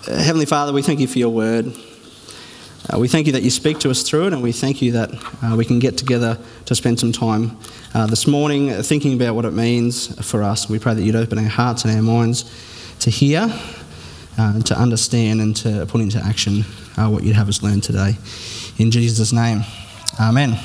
Heavenly Father, we thank you for your word. We thank you that you speak to us through it, and we thank you that we can get together to spend some time this morning thinking about what it means for us. We pray that you'd open our hearts and our minds to hear, to understand, and to put into action what you'd have us learn today. In Jesus' name, amen.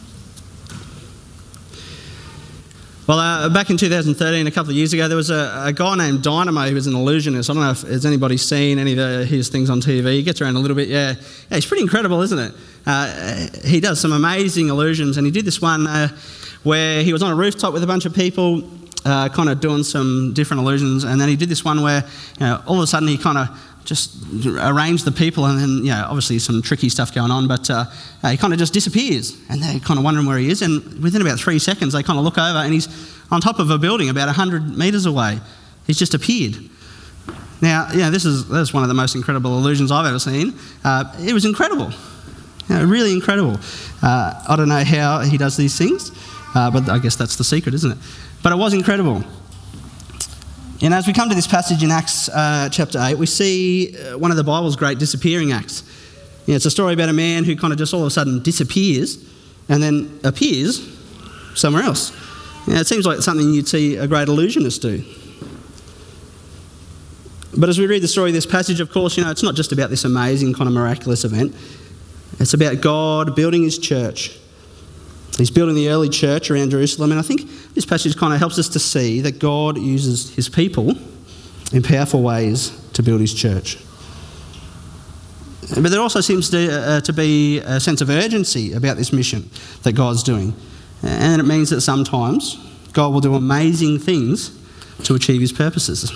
Well, back in 2013, a couple of years ago, there was a guy named Dynamo who was an illusionist. I don't know if has anybody seen any of his things on TV. He gets around a little bit, yeah. He's pretty incredible, isn't it? He does some amazing illusions, and he did this one where he was on a rooftop with a bunch of people, kind of doing some different illusions, and then he did this one where, all of a sudden he kind of just arranged the people, and then, obviously some tricky stuff going on, but he kind of just disappears, and they're kind of wondering where he is, and within about 3 seconds they kind of look over, and he's on top of a building about 100 metres away. He's just appeared. Now, that's one of the most incredible illusions I've ever seen. It was incredible. Really incredible. I don't know how he does these things, but I guess that's the secret, isn't it? But it was incredible. And as we come to this passage in Acts chapter 8, we see one of the Bible's great disappearing acts. It's a story about a man who kind of just all of a sudden disappears and then appears somewhere else. It seems like something you'd see a great illusionist do. But as we read the story of this passage, of course, it's not just about this amazing kind of miraculous event. It's about God building his church. He's building the early church around Jerusalem, and I think this passage kind of helps us to see that God uses his people in powerful ways to build his church. But there also seems to be a sense of urgency about this mission that God's doing. And it means that sometimes God will do amazing things to achieve his purposes.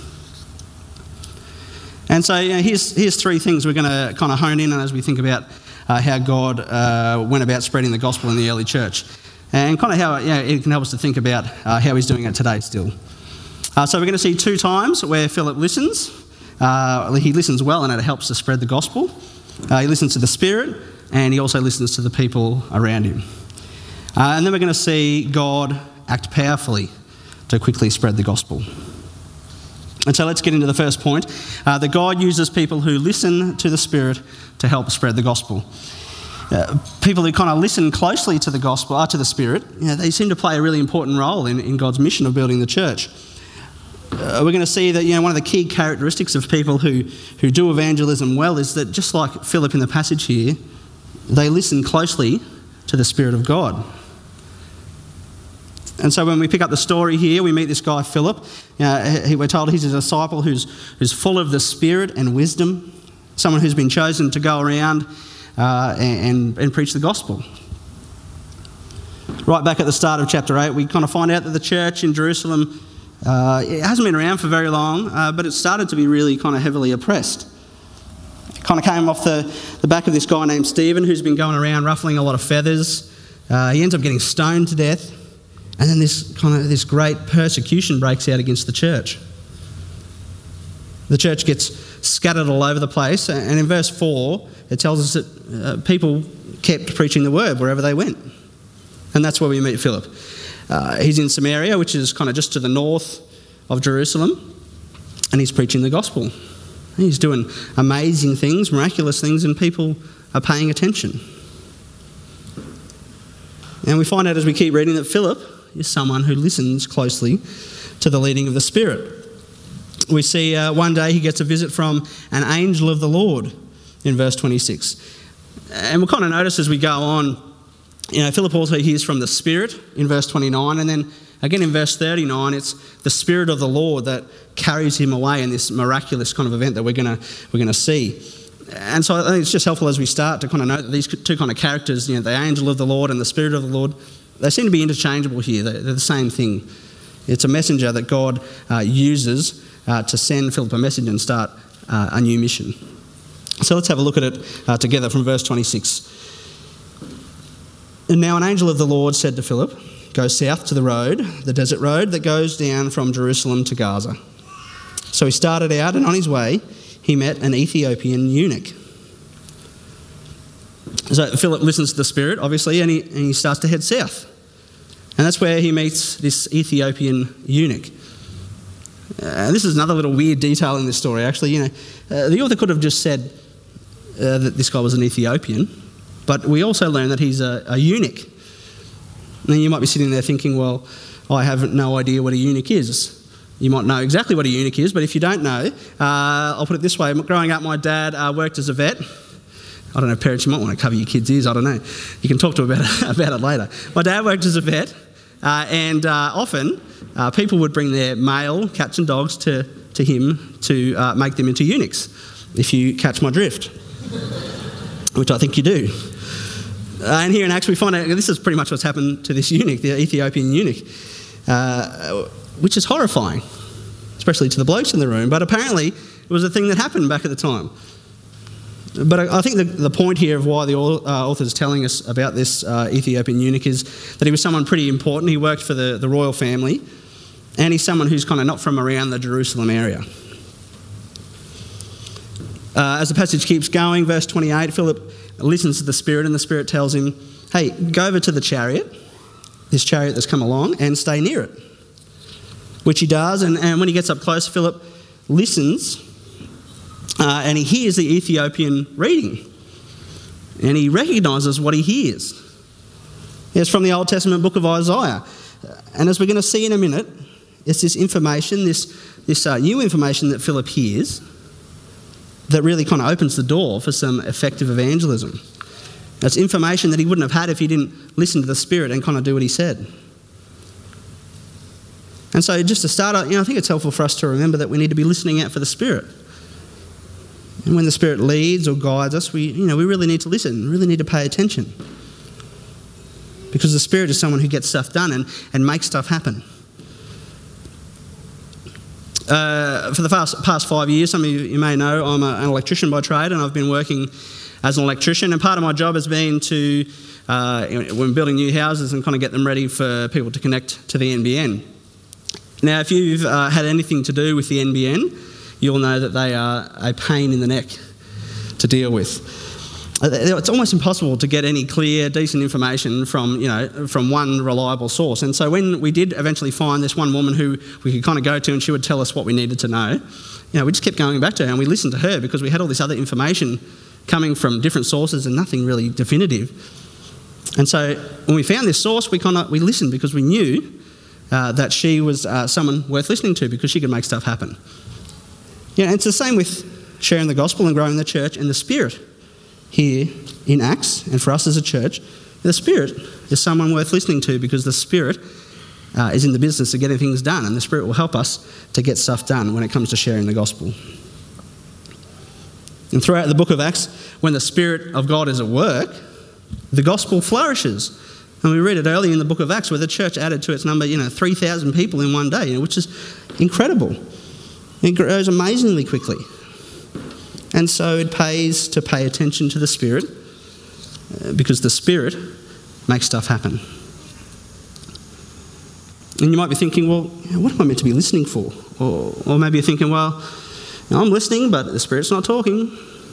And so here's three things we're going to kind of hone in on as we think about how God went about spreading the gospel in the early church, and kind of how it can help us to think about how he's doing it today still. So we're going to see 2 times where Philip listens. He listens well, and it helps to spread the gospel. He listens to the Spirit, and he also listens to the people around him. And then we're going to see God act powerfully to quickly spread the gospel. And so let's get into the first point, that God uses people who listen to the Spirit to help spread the gospel. People who kind of listen closely to the gospel, to the Spirit, they seem to play a really important role in God's mission of building the church. We're going to see that one of the key characteristics of people who do evangelism well is that, just like Philip in the passage here, they listen closely to the Spirit of God. And so when we pick up the story here, we meet this guy Philip. We're told he's a disciple who's full of the Spirit and wisdom, someone who's been chosen to go around and preach the gospel. Right back at the start of chapter 8, we kind of find out that the church in Jerusalem, it hasn't been around for very long, but it started to be really kind of heavily oppressed. It kind of came off the back of this guy named Stephen, who's been going around ruffling a lot of feathers. He ends up getting stoned to death. And then this great persecution breaks out against the church. The church gets scattered all over the place, and in verse 4, it tells us that people kept preaching the word wherever they went. And that's where we meet Philip. He's in Samaria, which is kind of just to the north of Jerusalem, and he's preaching the gospel. He's doing amazing things, miraculous things, and people are paying attention. And we find out as we keep reading that Philip is someone who listens closely to the leading of the Spirit. We see one day he gets a visit from an angel of the Lord in verse 26. And we'll kind of notice as we go on, Philip also hears from the Spirit in verse 29, and then again in verse 39, it's the Spirit of the Lord that carries him away in this miraculous kind of event that we're going to see. And so I think it's just helpful as we start to kind of note that these two kind of characters, the angel of the Lord and the Spirit of the Lord, they seem to be interchangeable here. They're the same thing. It's a messenger that God uses to send Philip a message and start a new mission. So let's have a look at it together from verse 26. And now an angel of the Lord said to Philip, "Go south to the road, the desert road that goes down from Jerusalem to Gaza." So he started out, and on his way he met an Ethiopian eunuch. So Philip listens to the Spirit, obviously, and he starts to head south. And that's where he meets this Ethiopian eunuch. And this is another little weird detail in this story, actually. The author could have just said that this guy was an Ethiopian, but we also learn that he's a eunuch. Now, you might be sitting there thinking, well, I have no idea what a eunuch is. You might know exactly what a eunuch is, but if you don't know, I'll put it this way. Growing up, my dad worked as a vet. I don't know, parents, you might want to cover your kids' ears, I don't know. You can talk to them about it later. My dad worked as a vet, and often people would bring their male cats and dogs to him to make them into eunuchs, if you catch my drift, which I think you do. And here in Acts we find out this is pretty much what's happened to this eunuch, the Ethiopian eunuch, which is horrifying, especially to the blokes in the room, but apparently it was a thing that happened back at the time. But I think the point here of why the author is telling us about this Ethiopian eunuch is that he was someone pretty important. He worked for the royal family, and he's someone who's kind of not from around the Jerusalem area. As the passage keeps going, verse 28, Philip listens to the Spirit, and the Spirit tells him, hey, go over to the chariot, this chariot that's come along, and stay near it. Which he does, and when he gets up close, Philip listens, and he hears the Ethiopian reading. And he recognises what he hears. It's from the Old Testament book of Isaiah. And as we're going to see in a minute, it's this information, this new information that Philip hears that really kind of opens the door for some effective evangelism. That's information that he wouldn't have had if he didn't listen to the Spirit and kind of do what he said. And so just to start, I think it's helpful for us to remember that we need to be listening out for the Spirit. And when the Spirit leads or guides us, we really need to listen, really need to pay attention. Because the Spirit is someone who gets stuff done and makes stuff happen. For the past 5 years, some of you may know, I'm an electrician by trade, and I've been working as an electrician. And part of my job has been to, when building new houses, and kind of get them ready for people to connect to the NBN. Now, if you've had anything to do with the NBN, you'll know that they are a pain in the neck to deal with. It's almost impossible to get any clear, decent information from one reliable source. And so when we did eventually find this one woman who we could kind of go to and she would tell us what we needed to know, we just kept going back to her and we listened to her because we had all this other information coming from different sources and nothing really definitive. And so when we found this source, we listened because we knew that she was someone worth listening to because she could make stuff happen. It's the same with sharing the gospel and growing the church and the Spirit. Here in Acts, and for us as a church, the Spirit is someone worth listening to because the Spirit is in the business of getting things done, and the Spirit will help us to get stuff done when it comes to sharing the gospel. And throughout the book of Acts, when the Spirit of God is at work, the gospel flourishes. And we read it early in the book of Acts where the church added to its number, 3,000 people in one day, which is incredible. It grows amazingly quickly. And so it pays to pay attention to the Spirit because the Spirit makes stuff happen. And you might be thinking, well, what am I meant to be listening for? Or maybe you're thinking, well, I'm listening, but the Spirit's not talking.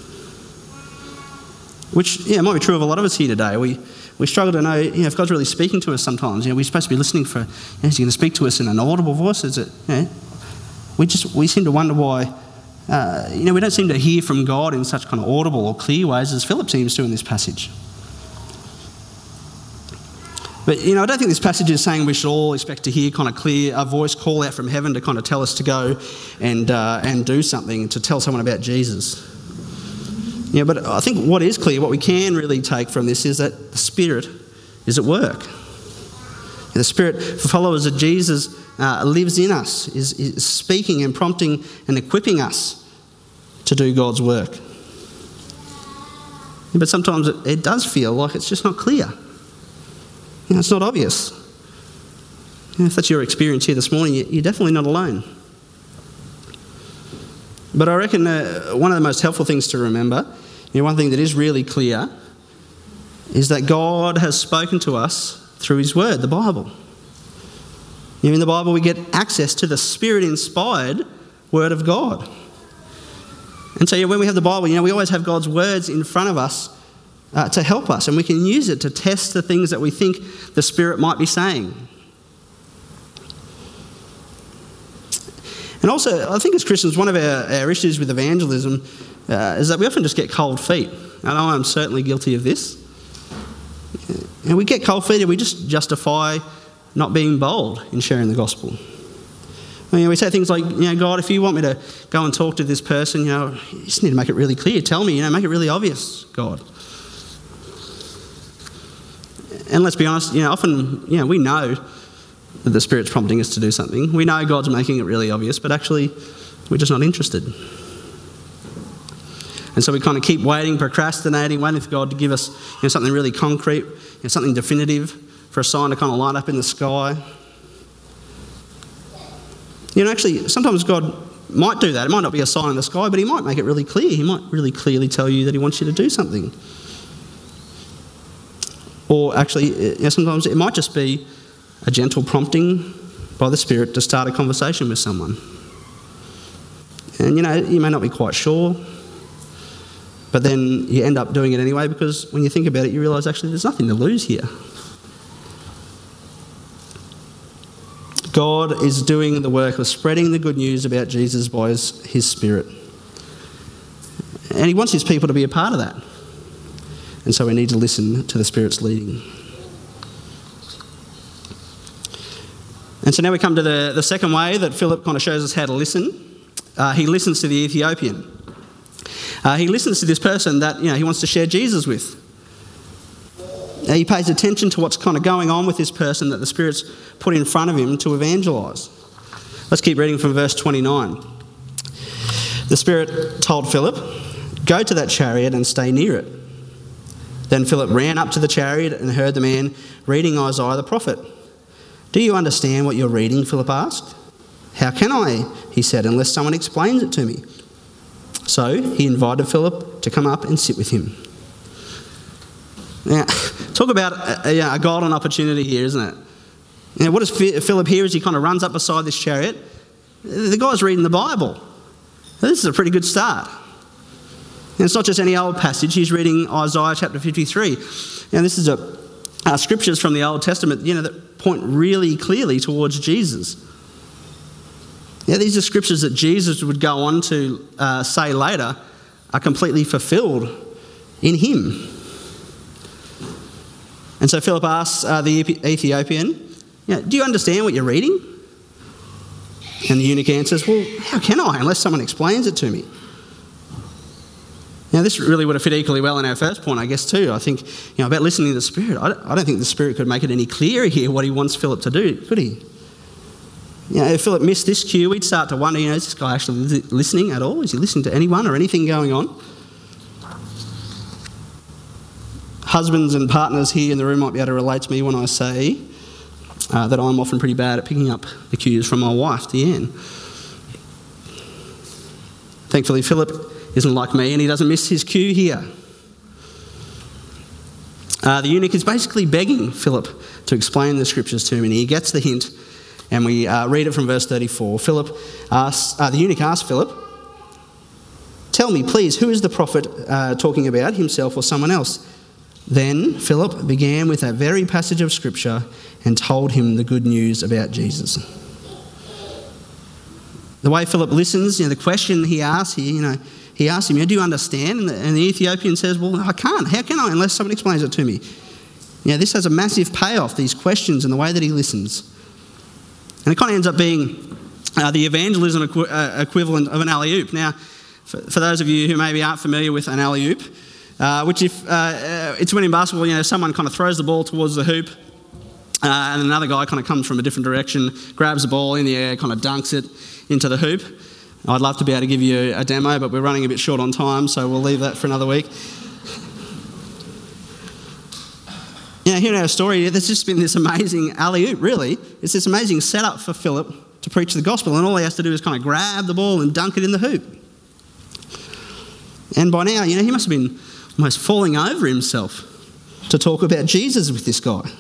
Which, might be true of a lot of us here today. We struggle to know, if God's really speaking to us sometimes. We're supposed to be listening for, is he going to speak to us in an audible voice? Is it, we seem to wonder why, we don't seem to hear from God in such kind of audible or clear ways as Philip seems to in this passage. But, I don't think this passage is saying we should all expect to hear kind of clear a voice call out from heaven to kind of tell us to go and do something, to tell someone about Jesus. But I think what is clear, what we can really take from this is that the Spirit is at work. The Spirit, for followers of Jesus, lives in us, is speaking and prompting and equipping us to do God's work. But sometimes it does feel like it's just not clear. It's not obvious. If that's your experience here this morning, you're definitely not alone. But I reckon one of the most helpful things to remember, one thing that is really clear, is that God has spoken to us through his word, the Bible. In the Bible we get access to the Spirit-inspired word of God. And so when we have the Bible, we always have God's words in front of us to help us, and we can use it to test the things that we think the Spirit might be saying. And also, I think as Christians, one of our issues with evangelism is that we often just get cold feet. And I'm certainly guilty of this. And we get cold feet and we just justify not being bold in sharing the gospel. We say things like, God, if you want me to go and talk to this person, you just need to make it really clear. Tell me, make it really obvious, God. And let's be honest, often, we know that the Spirit's prompting us to do something. We know God's making it really obvious, but actually, we're just not interested. And so we kind of keep waiting, procrastinating, waiting for God to give us something really concrete, something definitive, for a sign to kind of light up in the sky. Actually, sometimes God might do that. It might not be a sign in the sky, but he might make it really clear. He might really clearly tell you that he wants you to do something. Or actually, sometimes it might just be a gentle prompting by the Spirit to start a conversation with someone. And, you may not be quite sure, but then you end up doing it anyway because when you think about it, you realise actually there's nothing to lose here. God is doing the work of spreading the good news about Jesus by his Spirit. And he wants his people to be a part of that. And so we need to listen to the Spirit's leading. And so now we come to the second way that Philip kind of shows us how to listen. He listens to the Ethiopian. He listens to this person that he wants to share Jesus with. He pays attention to what's kind of going on with this person that the Spirit's put in front of him to evangelise. Let's keep reading from verse 29. The Spirit told Philip, "Go to that chariot and stay near it." Then Philip ran up to the chariot and heard the man reading Isaiah the prophet. "Do you understand what you're reading?" Philip asked. "How can I," he said, "unless someone explains it to me?" So he invited Philip to come up and sit with him. Now, talk about a golden opportunity here, isn't it? What does Philip hear as he kind of runs up beside this chariot? The guy's reading the Bible. This is a pretty good start. And it's not just any old passage. He's reading Isaiah chapter 53. This is scriptures from the Old Testament, that point really clearly towards Jesus. These are scriptures that Jesus would go on to say later are completely fulfilled in him. And so Philip asks the Ethiopian, "Do you understand what you're reading?" And the eunuch answers, "Well, how can I unless someone explains it to me?" Now, this really would have fit equally well in our first point, I guess, too. I think, about listening to the Spirit. I don't think the Spirit could make it any clearer here what he wants Philip to do, could he? If Philip missed this cue, we'd start to wonder, is this guy actually listening at all? Is he listening to anyone or anything going on? Husbands and partners here in the room might be able to relate to me when I say that I'm often pretty bad at picking up the cues from my wife, Deanne. Thankfully, Philip isn't like me and he doesn't miss his cue here. The eunuch is basically begging Philip to explain the scriptures to him, and he gets the hint, and we read it from verse 34. The eunuch asks Philip, "Tell me, please, who is the prophet talking about, himself or someone else?" Then Philip began with that very passage of scripture and told him the good news about Jesus. The way Philip listens, the question he asks here, he asks him, "Do you understand?" And the Ethiopian says, "Well, I can't. How can I unless someone explains it to me?" This has a massive payoff, these questions and the way that he listens. And it kind of ends up being the evangelism equivalent of an alley-oop. Now, for those of you who maybe aren't familiar with an alley-oop, it's when in basketball, someone kind of throws the ball towards the hoop, and another guy kind of comes from a different direction, grabs the ball in the air, kind of dunks it into the hoop. I'd love to be able to give you a demo, but we're running a bit short on time, so we'll leave that for another week. Here in our story, there's just been this amazing alley-oop, really. It's this amazing setup for Philip to preach the gospel, and all he has to do is kind of grab the ball and dunk it in the hoop. And by now, he must have been almost falling over himself to talk about Jesus with this guy.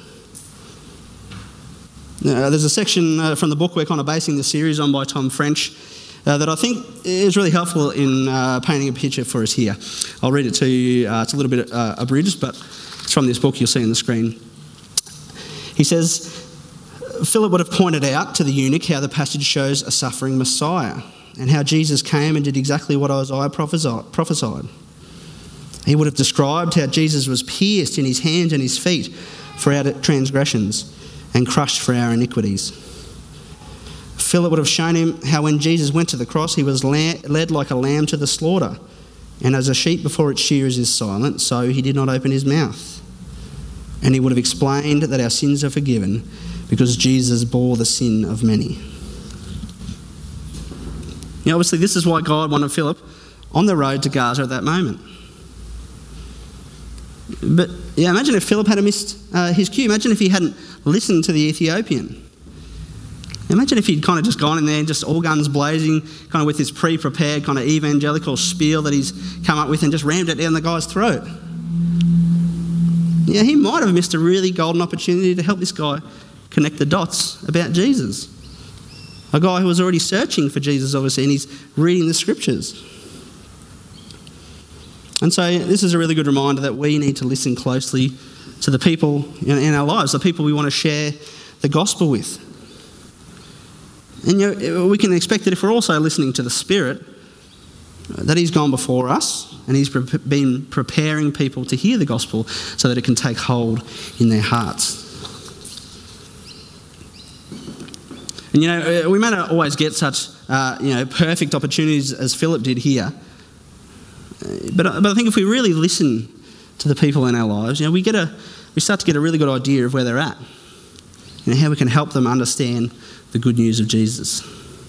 There's a section from the book we're kind of basing the series on by Tom French that I think is really helpful in painting a picture for us here. I'll read it to you. It's a little bit abridged, but it's from this book you'll see on the screen. He says, Philip would have pointed out to the eunuch how the passage shows a suffering Messiah and how Jesus came and did exactly what Isaiah prophesied. He would have described how Jesus was pierced in his hands and his feet for our transgressions and crushed for our iniquities. Philip would have shown him how when Jesus went to the cross, he was led like a lamb to the slaughter, and as a sheep before its shearers is silent, so he did not open his mouth. And he would have explained that our sins are forgiven because Jesus bore the sin of many. Obviously this is why God wanted Philip on the road to Gaza at that moment. But imagine if Philip had missed his cue. Imagine if he hadn't listened to the Ethiopian. Imagine if he'd kind of just gone in there and just all guns blazing, kind of with his pre-prepared kind of evangelical spiel that he's come up with and just rammed it down the guy's throat. He might have missed a really golden opportunity to help this guy connect the dots about Jesus. A guy who was already searching for Jesus, obviously, and he's reading the scriptures. And so this is a really good reminder that we need to listen closely to the people in our lives, the people we want to share the gospel with. And we can expect that if we're also listening to the Spirit, that he's gone before us and he's been preparing people to hear the gospel so that it can take hold in their hearts. And we may not always get such perfect opportunities as Philip did here. But I think if we really listen to the people in our lives, we start to get a really good idea of where they're at. How we can help them understand the good news of Jesus.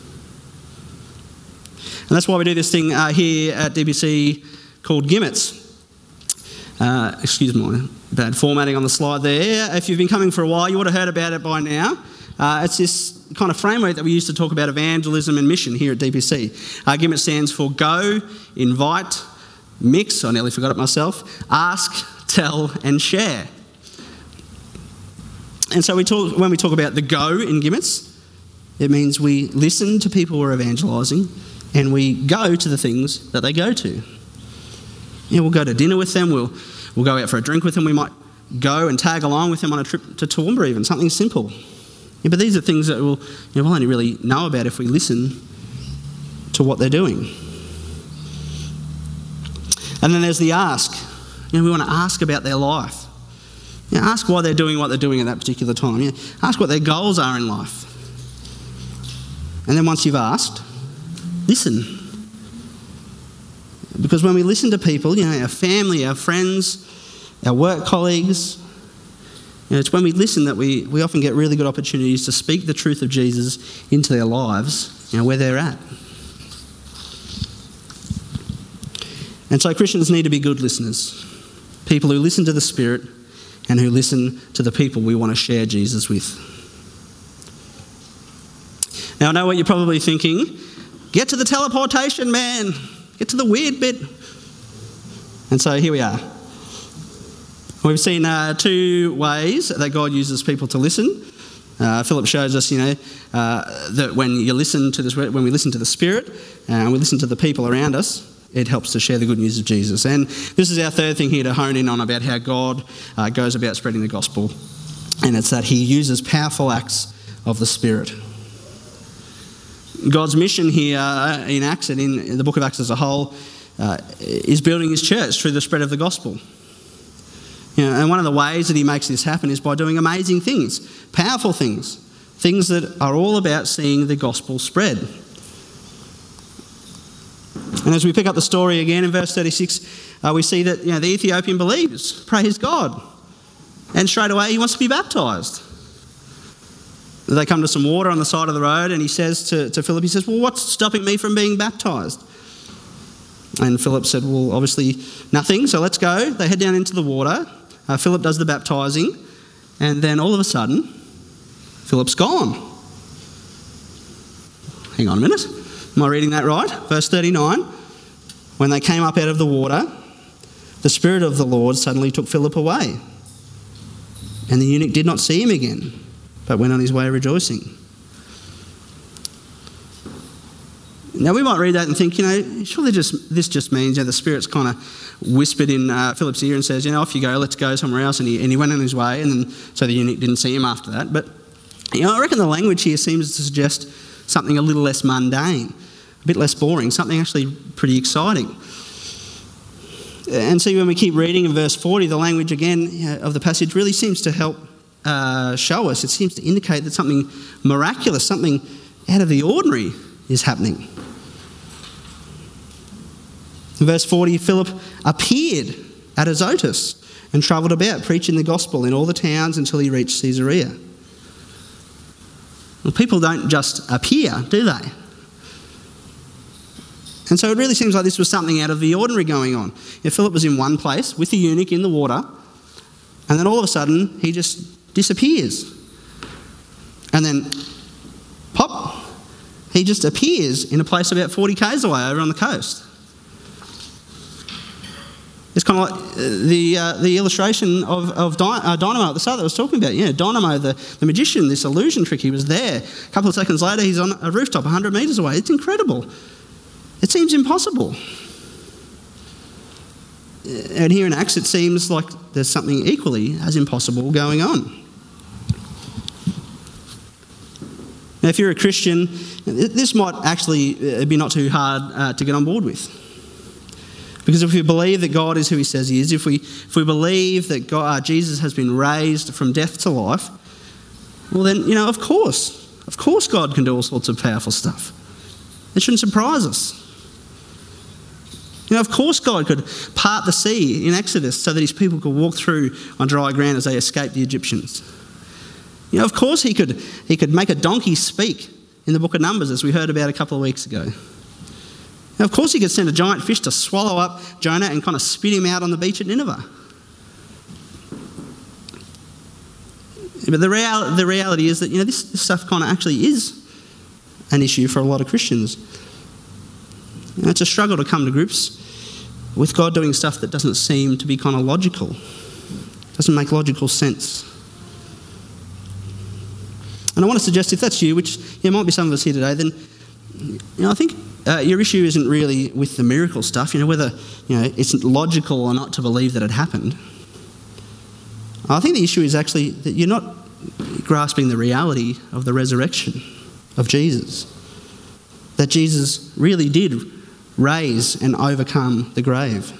And that's why we do this thing here at DBC called Gimmets. Excuse my bad formatting on the slide there. If you've been coming for a while, you would have heard about it by now. It's this kind of framework that we use to talk about evangelism and mission here at DBC. Gimmets stands for Go, Invite, Mix, I nearly forgot it myself, Ask, Tell and Share. And so when we talk about the go in Gimmets, it means we listen to people who are evangelising and we go to the things that they go to. We'll go to dinner with them, we'll go out for a drink with them, we might go and tag along with them on a trip to Toowoomba even, something simple. But these are things that we'll only really know about if we listen to what they're doing. And then there's the ask. We want to ask about their life. Ask why they're doing what they're doing at that particular time. Ask what their goals are in life. And then once you've asked, listen. Because when we listen to people, our family, our friends, our work colleagues, it's when we listen that we often get really good opportunities to speak the truth of Jesus into their lives, where they're at. And so Christians need to be good listeners. People who listen to the Spirit and who listen to the people we want to share Jesus with. Now, I know what you're probably thinking. Get to the teleportation, man. Get to the weird bit. And so here we are. We've seen two ways that God uses people to listen. Philip shows us, that when we listen to the Spirit and we listen to the people around us, it helps to share the good news of Jesus. And this is our third thing here to hone in on about how God goes about spreading the gospel. And it's that he uses powerful acts of the Spirit. God's mission here in Acts and in the book of Acts as a whole is building his church through the spread of the gospel. And one of the ways that he makes this happen is by doing amazing things, powerful things that are all about seeing the gospel spread. And as we pick up the story again in verse 36, we see that the Ethiopian believes, praise God, and straight away he wants to be baptised. They come to some water on the side of the road and he says to Philip, well, what's stopping me from being baptised? And Philip said, well, obviously nothing, so let's go. They head down into the water. Philip does the baptising, and then all of a sudden, Philip's gone. Hang on a minute. Am I reading that right? Verse 39. When they came up out of the water, the Spirit of the Lord suddenly took Philip away. And the eunuch did not see him again, but went on his way rejoicing. Now we might read that and think, surely this just means the Spirit's kind of whispered in Philip's ear and says, off you go, let's go somewhere else. And he went on his way, and then so the eunuch didn't see him after that. But I reckon the language here seems to suggest something a little less mundane, a bit less boring, something actually pretty exciting. And see, when we keep reading in verse 40, the language again of the passage really seems to help show us. It seems to indicate that something miraculous, something out of the ordinary is happening. In verse 40, Philip appeared at Azotus and travelled about preaching the gospel in all the towns until he reached Caesarea. Well, people don't just appear, do they? And so it really seems like this was something out of the ordinary going on. Philip was in one place with the eunuch in the water, and then all of a sudden he just disappears. And then, pop, he just appears in a place about 40 k's away over on the coast. It's kind of like the illustration of Dynamo at the start that I was talking about. Yeah, Dynamo, the magician, this illusion trick, he was there. A couple of seconds later, he's on a rooftop 100 metres away. It's incredible. It seems impossible. And here in Acts, it seems like there's something equally as impossible going on. Now, if you're a Christian, this might actually be not too hard to get on board with. Because if we believe that God is who he says he is, if we believe that Jesus has been raised from death to life, well then, of course God can do all sorts of powerful stuff. It shouldn't surprise us. Of course God could part the sea in Exodus so that his people could walk through on dry ground as they escaped the Egyptians. Of course he could make a donkey speak in the book of Numbers, as we heard about a couple of weeks ago. Now, of course he could send a giant fish to swallow up Jonah and kind of spit him out on the beach at Nineveh. But the reality is that, this stuff kind of actually is an issue for a lot of Christians. It's a struggle to come to grips with God doing stuff that doesn't seem to be kind of logical. Doesn't make logical sense. And I want to suggest, if that's you, which might be some of us here today, then I think your issue isn't really with the miracle stuff, whether it's logical or not to believe that it happened. I think the issue is actually that you're not grasping the reality of the resurrection of Jesus. That Jesus really did raise and overcome the grave.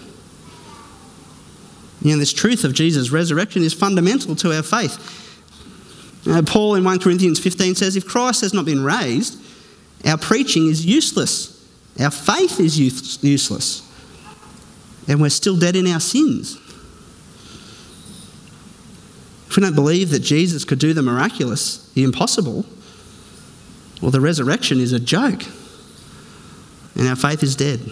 This truth of Jesus' resurrection is fundamental to our faith. Paul in 1 Corinthians 15 says, if Christ has not been raised, our preaching is useless. Our faith is useless. And we're still dead in our sins. If we don't believe that Jesus could do the miraculous, the impossible, well, the resurrection is a joke. And our faith is dead.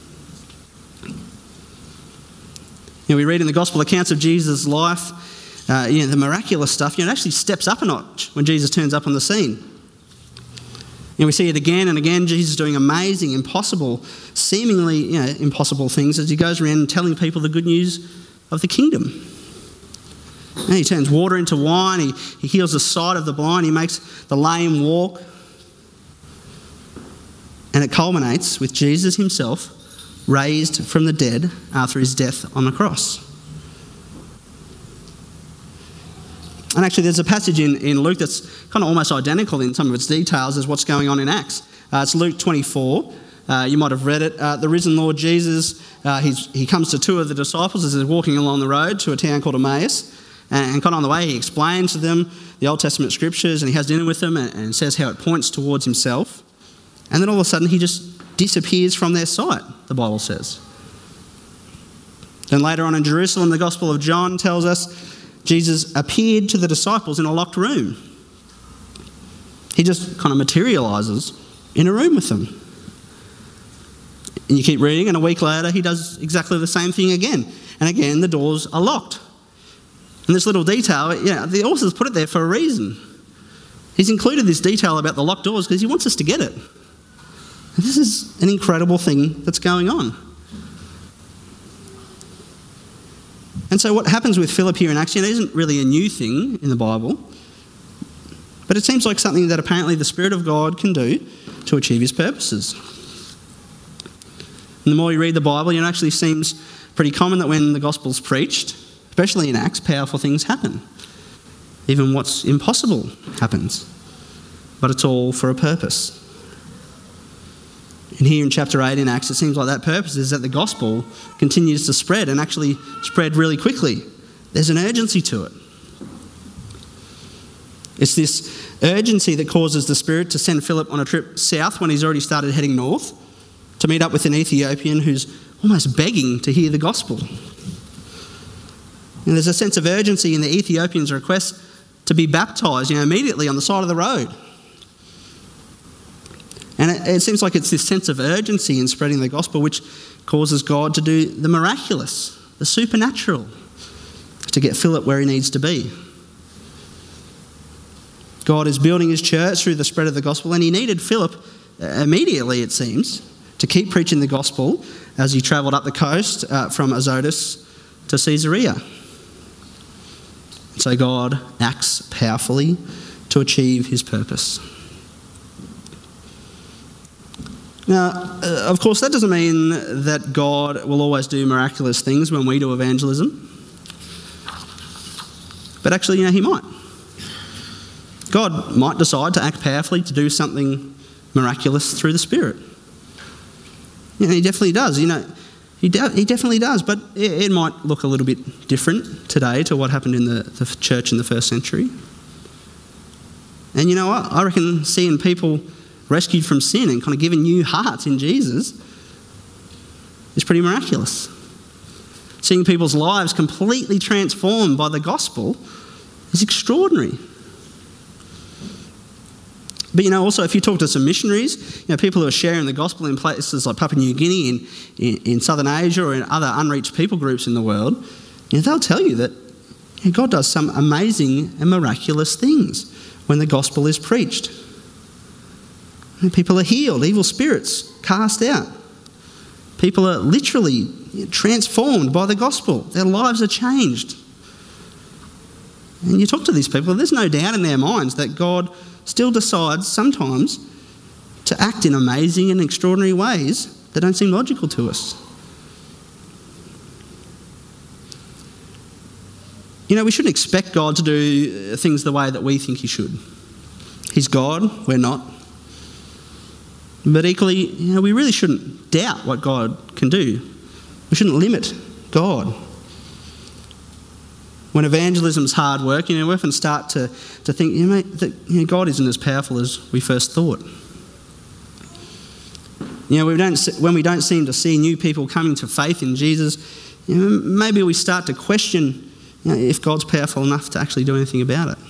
We read in the gospel accounts of Jesus' life, the miraculous stuff, it actually steps up a notch when Jesus turns up on the scene. We see it again and again, Jesus doing amazing, impossible, seemingly impossible things as he goes around telling people the good news of the kingdom. He turns water into wine, he heals the sight of the blind, he makes the lame walk. And it culminates with Jesus himself raised from the dead after his death on the cross. And actually there's a passage in Luke that's kind of almost identical in some of its details as what's going on in Acts. It's Luke 24. You might have read it. The risen Lord Jesus, he comes to two of the disciples as they're walking along the road to a town called Emmaus. And kind of on the way he explains to them the Old Testament scriptures and he has dinner with them and says how it points towards himself. And then all of a sudden he just disappears from their sight, the Bible says. Then later on in Jerusalem, the Gospel of John tells us Jesus appeared to the disciples in a locked room. He just kind of materialises in a room with them. And you keep reading, and a week later he does exactly the same thing again. And again, the doors are locked. And this little detail, the author's put it there for a reason. He's included this detail about the locked doors because he wants us to get it. And this is an incredible thing that's going on. And so what happens with Philip here in Acts isn't really a new thing in the Bible, but it seems like something that apparently the Spirit of God can do to achieve his purposes. And the more you read the Bible, it actually seems pretty common that when the gospel's preached, especially in Acts, powerful things happen. Even what's impossible happens. But it's all for a purpose. And here in chapter 8 in Acts, it seems like that purpose is that the gospel continues to spread and actually spread really quickly. There's an urgency to it. It's this urgency that causes the Spirit to send Philip on a trip south when he's already started heading north to meet up with an Ethiopian who's almost begging to hear the gospel. And there's a sense of urgency in the Ethiopian's request to be baptised, immediately on the side of the road. And it seems like it's this sense of urgency in spreading the gospel which causes God to do the miraculous, the supernatural, to get Philip where he needs to be. God is building his church through the spread of the gospel, and he needed Philip immediately, it seems, to keep preaching the gospel as he travelled up the coast from Azotus to Caesarea. So God acts powerfully to achieve his purpose. Now, of course, that doesn't mean that God will always do miraculous things when we do evangelism. But actually, he might. God might decide to act powerfully to do something miraculous through the Spirit. He definitely does. He definitely does. But it might look a little bit different today to what happened in the church in the first century. And you know what? I reckon seeing people rescued from sin and kind of given new hearts in Jesus is pretty miraculous. Seeing people's lives completely transformed by the gospel is extraordinary. But also if you talk to some missionaries, people who are sharing the gospel in places like Papua New Guinea, in Southern Asia, or in other unreached people groups in the world, they'll tell you that God does some amazing and miraculous things when the gospel is preached. And people are healed, evil spirits cast out. People are literally transformed by the gospel. Their lives are changed. And you talk to these people, there's no doubt in their minds that God still decides sometimes to act in amazing and extraordinary ways that don't seem logical to us. We shouldn't expect God to do things the way that we think he should. He's God, we're not. But equally, we really shouldn't doubt what God can do. We shouldn't limit God. When evangelism's hard work, we often start to think, that God isn't as powerful as we first thought. When we don't seem to see new people coming to faith in Jesus, maybe we start to question if God's powerful enough to actually do anything about it.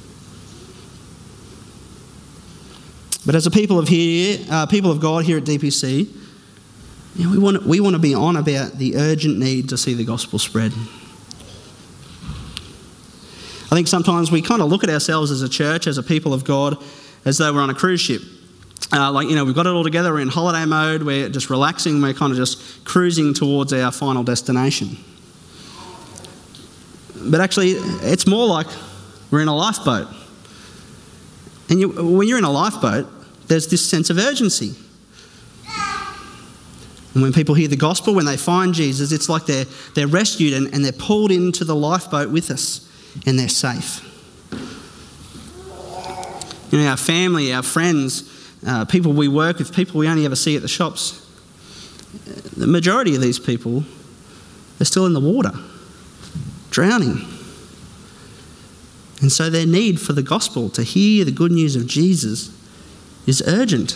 But as a people of God here at DPC, we want to be on about the urgent need to see the gospel spread. I think sometimes we kind of look at ourselves as a church, as a people of God, as though we're on a cruise ship. We've got it all together, we're in holiday mode, we're just relaxing, we're kind of just cruising towards our final destination. But actually, it's more like we're in a lifeboat. And when you're in a lifeboat, there's this sense of urgency. And when people hear the gospel, when they find Jesus, it's like they're rescued and they're pulled into the lifeboat with us, and they're safe. Our family, our friends, people we work with, people we only ever see at the shops, the majority of these people are still in the water, drowning. And so their need for the gospel, to hear the good news of Jesus, is urgent.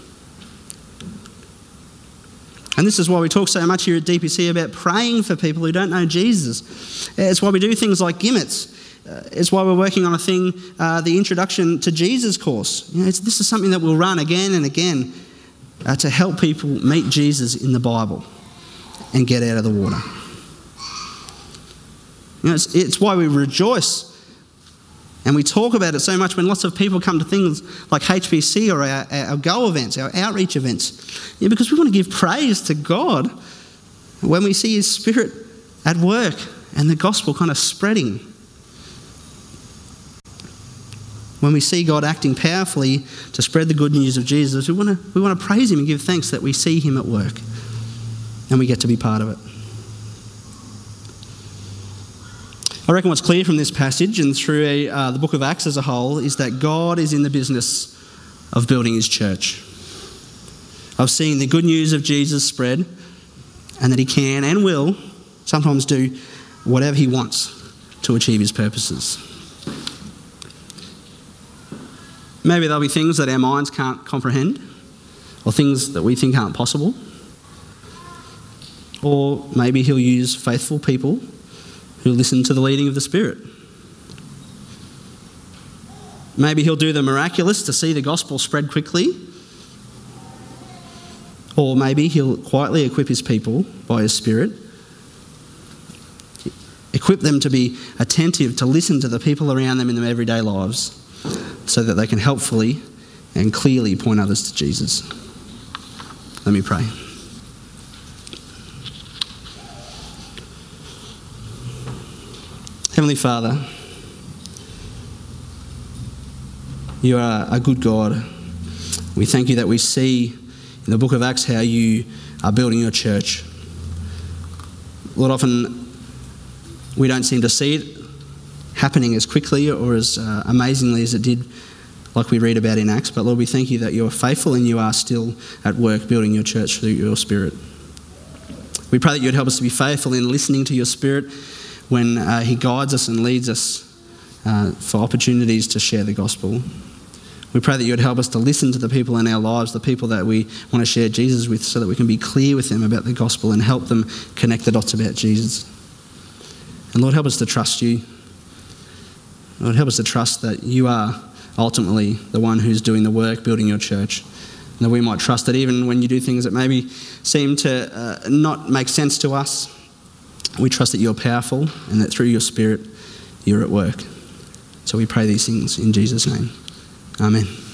And this is why we talk so much here at DPC about praying for people who don't know Jesus. It's why we do things like Gimmets. It's why we're working on a thing, the Introduction to Jesus course. This is something that we'll run again and again to help people meet Jesus in the Bible and get out of the water. It's why we rejoice and we talk about it so much when lots of people come to things like HPC or our Go events, our outreach events. Because we want to give praise to God when we see his Spirit at work and the gospel kind of spreading. When we see God acting powerfully to spread the good news of Jesus, we want to praise him and give thanks that we see him at work and we get to be part of it. I reckon what's clear from this passage and through the book of Acts as a whole is that God is in the business of building his church, of seeing the good news of Jesus spread, and that he can and will sometimes do whatever he wants to achieve his purposes. Maybe there'll be things that our minds can't comprehend, or things that we think aren't possible. Or maybe he'll use faithful people who listen to the leading of the Spirit. Maybe he'll do the miraculous to see the gospel spread quickly. Or maybe he'll quietly equip his people by his Spirit, equip them to be attentive, to listen to the people around them in their everyday lives, so that they can helpfully and clearly point others to Jesus. Let me pray. Heavenly Father, you are a good God. We thank you that we see in the book of Acts how you are building your church. Lord, often we don't seem to see it happening as quickly or as amazingly as it did, like we read about in Acts. But Lord, we thank you that you are faithful and you are still at work building your church through your Spirit. We pray that you would help us to be faithful in listening to your Spirit when he guides us and leads us for opportunities to share the gospel. We pray that you would help us to listen to the people in our lives, the people that we want to share Jesus with, so that we can be clear with them about the gospel and help them connect the dots about Jesus. And Lord, help us to trust you. Lord, help us to trust that you are ultimately the one who's doing the work, building your church. And that we might trust that even when you do things that maybe seem to not make sense to us, we trust that you're powerful and that through your Spirit, you're at work. So we pray these things in Jesus' name. Amen.